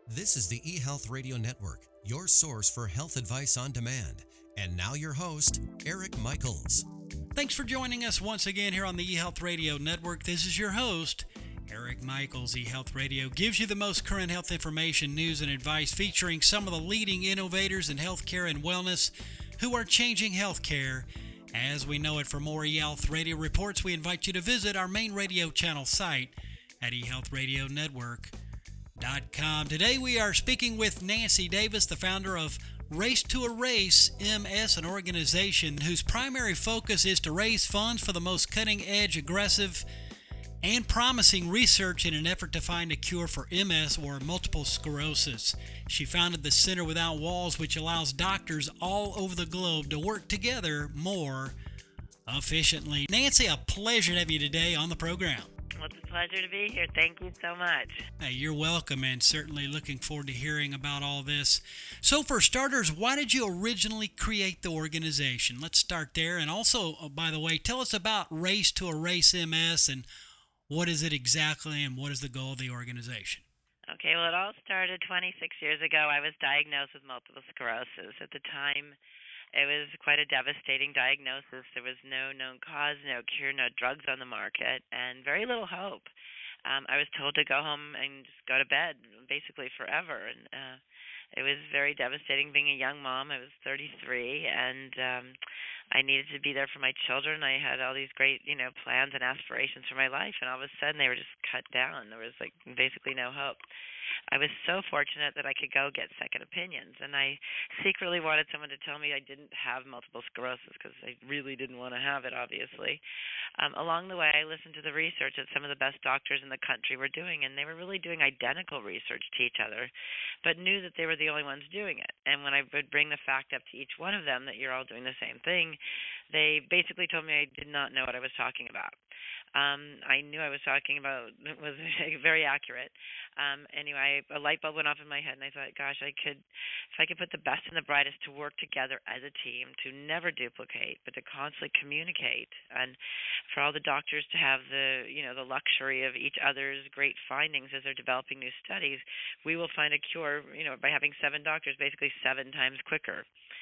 This is the eHealth Radio Network, your source for health advice on demand. And now your host, Eric Michaels. Thanks for joining us once again here on the eHealth Radio Network. This is your host, Eric Michaels. eHealth Radio gives you the most current health information, news, and advice featuring some of the leading innovators in healthcare and wellness who are changing healthcare as we know it. For more eHealth Radio reports, we invite you to visit our main radio channel site at eHealthRadioNetwork.com. Today we are speaking with Nancy Davis, the founder of Race to Erase MS, an organization whose primary focus is to raise funds for the most cutting-edge, aggressive, and promising research in an effort to find a cure for MS or multiple sclerosis. She founded the Center Without Walls, which allows doctors all over the globe to work together more efficiently. Nancy, a pleasure to have you today on the program. Well, it's a pleasure to be here. Thank you so much. Hey, you're welcome, and certainly looking forward to hearing about all this. So for starters, why did you originally create the organization? Let's start there. And also, by the way, tell us about Race to Erase MS and what is it exactly and what is the goal of the organization? Okay, well, it all started 26 years ago. I was diagnosed with multiple sclerosis. At the time, it was quite a devastating diagnosis. There was no known cause, no cure, no drugs on the market, and very little hope. I was told to go home and just go to bed basically forever. And it was very devastating being a young mom. I was 33, and I needed to be there for my children. I had all these great, plans and aspirations for my life, and all of a sudden they were just cut down. There was basically no hope. I was so fortunate that I could go get second opinions, and I secretly wanted someone to tell me I didn't have multiple sclerosis because I really didn't want to have it, obviously. Along the way, I listened to the research that some of the best doctors in the country were doing, and they were really doing identical research to each other, but knew that they were the only ones doing it. And when I would bring the fact up to each one of them that you're all doing the same thing, they basically told me I did not know what I was talking about. I knew I was talking about was very accurate. Anyway, a light bulb went off in my head, and I thought, gosh, if I could put the best and the brightest to work together as a team, to never duplicate, but to constantly communicate, and for all the doctors to have the luxury of each other's great findings as they're developing new studies, we will find a cure, by having 7 doctors, basically 7 times quicker.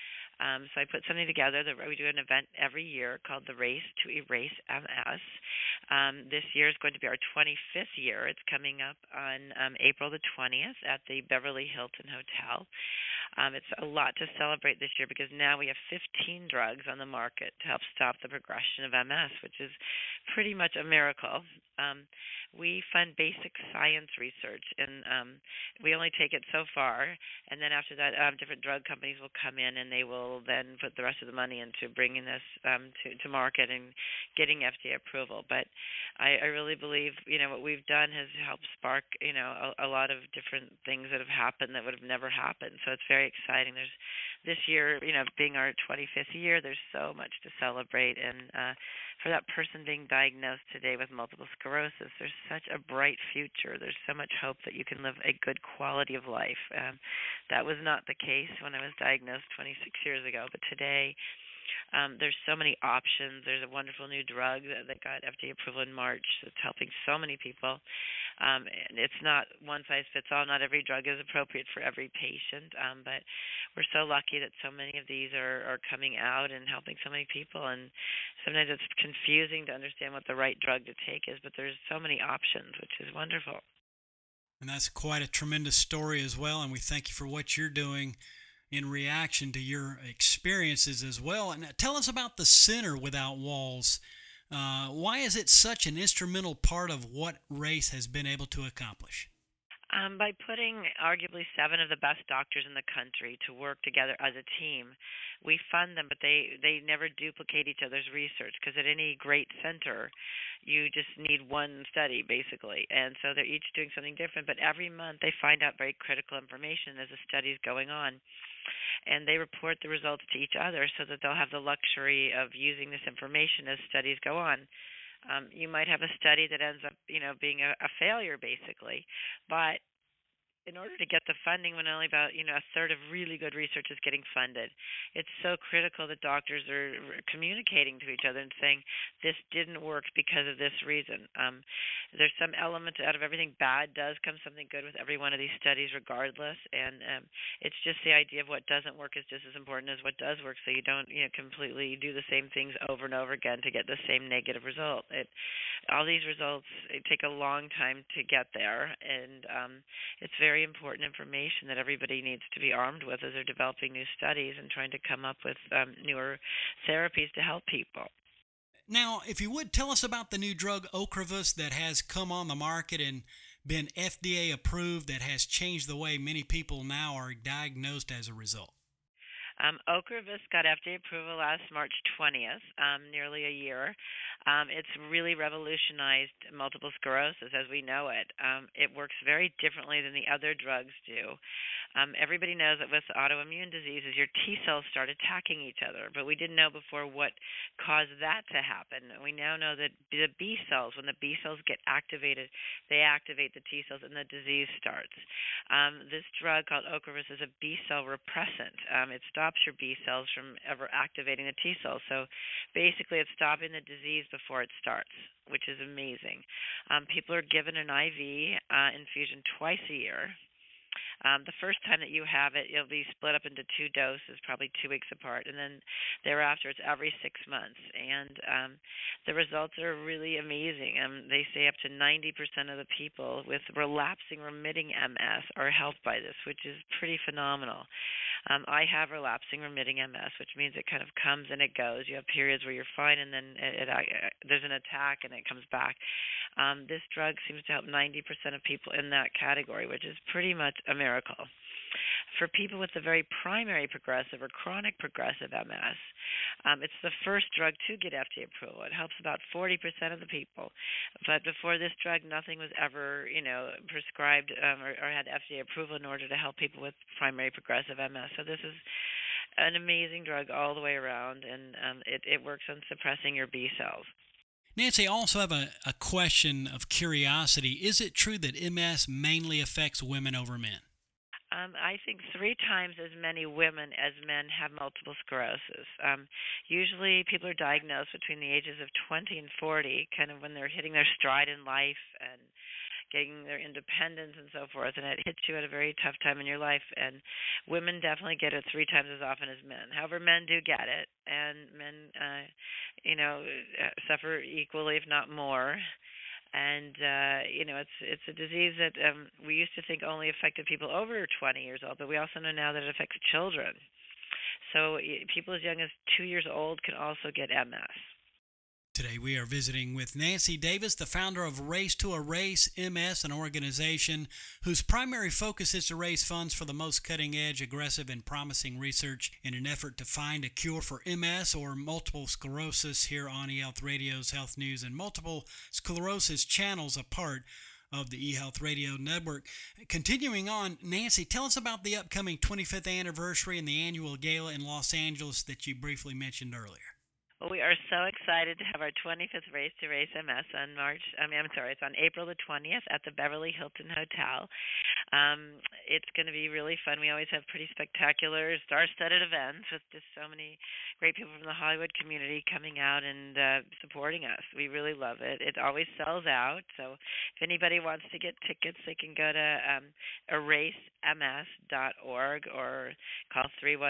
So I put something together. We do an event every year called the Race to Erase MS. This year is going to be our 25th year. It's coming up on April the 20th at the Beverly Hilton Hotel. It's a lot to celebrate this year because now we have 15 drugs on the market to help stop the progression of MS, which is pretty much a miracle. We fund basic science research, and we only take it so far, and then after that, different drug companies will come in, and they will then put the rest of the money into bringing this to market and getting FDA approval. But I really believe, what we've done has helped spark, a lot of different things that have happened that would have never happened. So it's very exciting. There's this year, being our 25th year, there's so much to celebrate, and for that person being diagnosed today with multiple sclerosis, there's such a bright future. There's so much hope that you can live a good quality of life. That was not the case when I was diagnosed 26 years ago, but today there's so many options. There's a wonderful new drug that got FDA approval in March that's helping so many people. And it's not one size fits all. Not every drug is appropriate for every patient, but we're so lucky that so many of these are coming out and helping so many people. And sometimes it's confusing to understand what the right drug to take is, but there's so many options, which is wonderful. And that's quite a tremendous story as well, and we thank you for what you're doing in reaction to your experiences as well. And tell us about the Center Without Walls. Why is it such an instrumental part of what Race has been able to accomplish? By putting arguably 7 of the best doctors in the country to work together as a team, we fund them, but they never duplicate each other's research because at any great center, you just need one study basically, and so they're each doing something different. But every month they find out very critical information as the study's going on, and they report the results to each other so that they'll have the luxury of using this information as studies go on. You might have a study that ends up, being a failure basically, but in order to get the funding when only about a third of really good research is getting funded. It's so critical that doctors are communicating to each other and saying this didn't work because of this reason. There's some element out of everything bad does come something good with every one of these studies regardless, and it's just the idea of what doesn't work is just as important as what does work, so you don't completely do the same things over and over again to get the same negative result. All these results take a long time to get there, and it's very important information that everybody needs to be armed with as they're developing new studies and trying to come up with newer therapies to help people. Now, if you would, tell us about the new drug Ocrevus that has come on the market and been FDA approved, that has changed the way many people now are diagnosed as a result. Ocrevus got FDA approval last March 20th, nearly a year. It's really revolutionized multiple sclerosis as we know it. It works very differently than the other drugs do. Everybody knows that with autoimmune diseases, your T cells start attacking each other, but we didn't know before what caused that to happen. We now know that the B cells, when the B cells get activated, they activate the T cells and the disease starts. This drug called Ocrevus is a B cell repressant. It stops your B cells from ever activating the T cells. So basically it's stopping the disease before it starts, which is amazing. People are given an IV infusion twice a year. The first time that you have it, it'll be split up into 2 doses, probably 2 weeks apart, and then thereafter it's every 6 months. And the results are really amazing. They say up to 90% of the people with relapsing remitting MS are helped by this, which is pretty phenomenal. I have relapsing remitting MS, which means it kind of comes and it goes. You have periods where you're fine, and then there's an attack and it comes back. This drug seems to help 90% of people in that category, which is pretty much a miracle. For people with the very primary progressive or chronic progressive MS, it's the first drug to get FDA approval. It helps about 40% of the people. But before this drug, nothing was ever, prescribed or had FDA approval in order to help people with primary progressive MS. So this is an amazing drug all the way around, and it works on suppressing your B cells. Nancy, I also have a question of curiosity. Is it true that MS mainly affects women over men? I think 3 times as many women as men have multiple sclerosis. Usually people are diagnosed between the ages of 20 and 40, kind of when they're hitting their stride in life and getting their independence and so forth, and it hits you at a very tough time in your life. And women definitely get it 3 times as often as men. However, men do get it, and men, suffer equally, if not more. And it's a disease that we used to think only affected people over 20 years old, but we also know now that it affects children. So people as young as 2 years old can also get MS. Today we are visiting with Nancy Davis, the founder of Race to Erase MS, an organization whose primary focus is to raise funds for the most cutting-edge, aggressive, and promising research in an effort to find a cure for MS or multiple sclerosis here on eHealth Radio's Health News and multiple sclerosis channels, a part of the eHealth Radio Network. Continuing on, Nancy, tell us about the upcoming 25th anniversary and the annual gala in Los Angeles that you briefly mentioned earlier. Well, we are so excited to have our 25th Race to Erase MS it's on April the 20th at the Beverly Hilton Hotel. It's going to be really fun. We always have pretty spectacular, star-studded events with just so many great people from the Hollywood community coming out and supporting us. We really love it. It always sells out, so if anybody wants to get tickets, they can go to erasems.org or call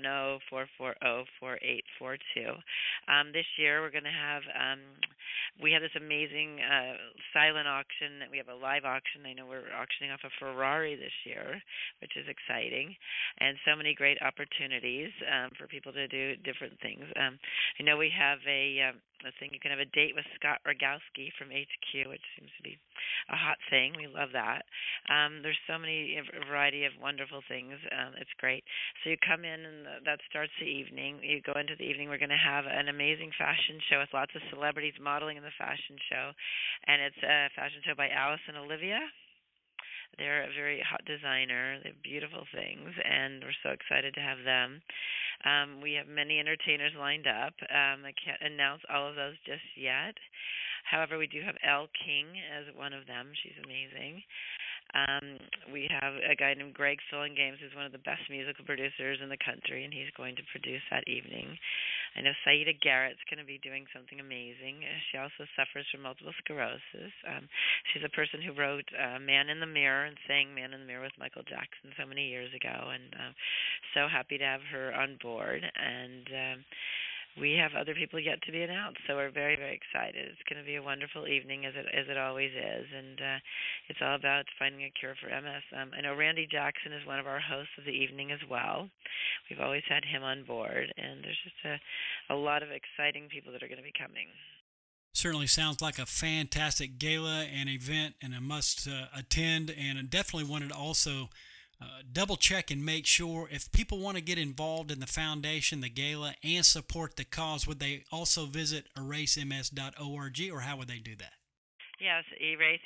310-440-4842. This year we're going to have we have this amazing silent auction. We have a live auction. I know we're auctioning off a Ferrari this year, which is exciting, and so many great opportunities for people to do different things. I know we have a thing you can have a date with Scott Rogowski from HQ, which seems to be a hot thing. We love that. There's so many variety of wonderful things. It's great. So you come in, and that starts the evening. You go into the evening. We're going to have an amazing fashion show with lots of celebrities modeling in the fashion show, and it's a fashion show by Alice and Olivia. They're a very hot designer. They have beautiful things, and we're so excited to have them. We have many entertainers lined up. I can't announce all of those just yet. However, we do have Elle King as one of them. She's amazing. We have a guy named Greg Filling Games, who's one of the best musical producers in the country, and he's going to produce that evening. I know Saida Garrett's going to be doing something amazing. She also suffers from multiple sclerosis. She's a person who wrote Man in the Mirror and sang Man in the Mirror with Michael Jackson so many years ago, and so happy to have her on board. And we have other people yet to be announced, so we're very, very excited. It's going to be a wonderful evening, as it always is, and it's all about finding a cure for MS. I know Randy Jackson is one of our hosts of the evening as well. We've always had him on board, and there's just a lot of exciting people that are going to be coming. Certainly sounds like a fantastic gala and event, and a must attend, and I definitely wanted to also double check and make sure if people want to get involved in the foundation, the gala, and support the cause, would they also visit erasems.org, or how would they do that? Yes, erase,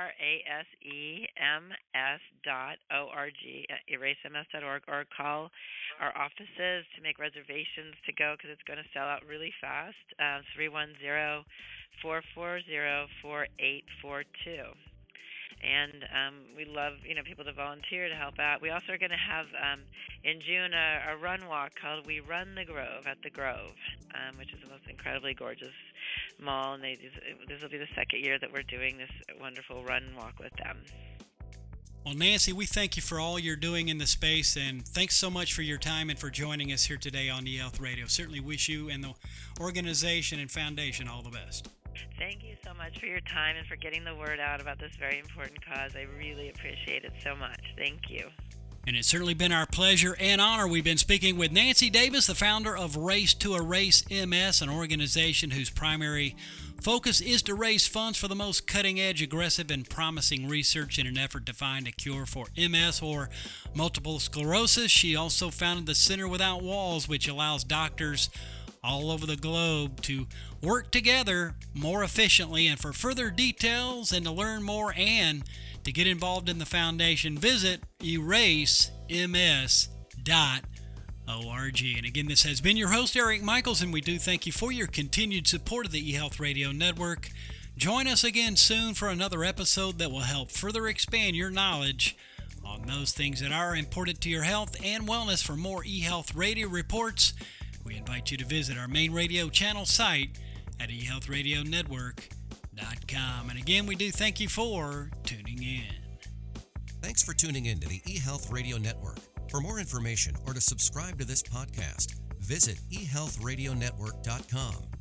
ERASEMS.org, erasems.org, or call our offices to make reservations to go, because it's going to sell out really fast, 310-440-4842. And we love, people to volunteer to help out. We also are going to have in June a run walk called We Run the Grove at the Grove, which is the most incredibly gorgeous mall. And this will be the second year that we're doing this wonderful run walk with them. Well, Nancy, we thank you for all you're doing in the space, and thanks so much for your time and for joining us here today on eHealth Radio. Certainly wish you and the organization and foundation all the best. Thank you so much for your time and for getting the word out about this very important cause. I really appreciate it so much. Thank you. And it's certainly been our pleasure and honor. We've been speaking with Nancy Davis, the founder of Race to Erase MS, an organization whose primary focus is to raise funds for the most cutting-edge, aggressive, and promising research in an effort to find a cure for MS or multiple sclerosis. She also founded the Center Without Walls, which allows doctors all over the globe to work together more efficiently. And for further details and to learn more and to get involved in the foundation, visit erasems.org. And again, this has been your host, Eric Michaels, and we do thank you for your continued support of the eHealth Radio Network. Join us again soon for another episode that will help further expand your knowledge on those things that are important to your health and wellness. For more eHealth Radio reports, we invite you to visit our main radio channel site at eHealthRadioNetwork.com. And again, we do thank you for tuning in. Thanks for tuning in to the eHealth Radio Network. For more information or to subscribe to this podcast, visit eHealthRadioNetwork.com.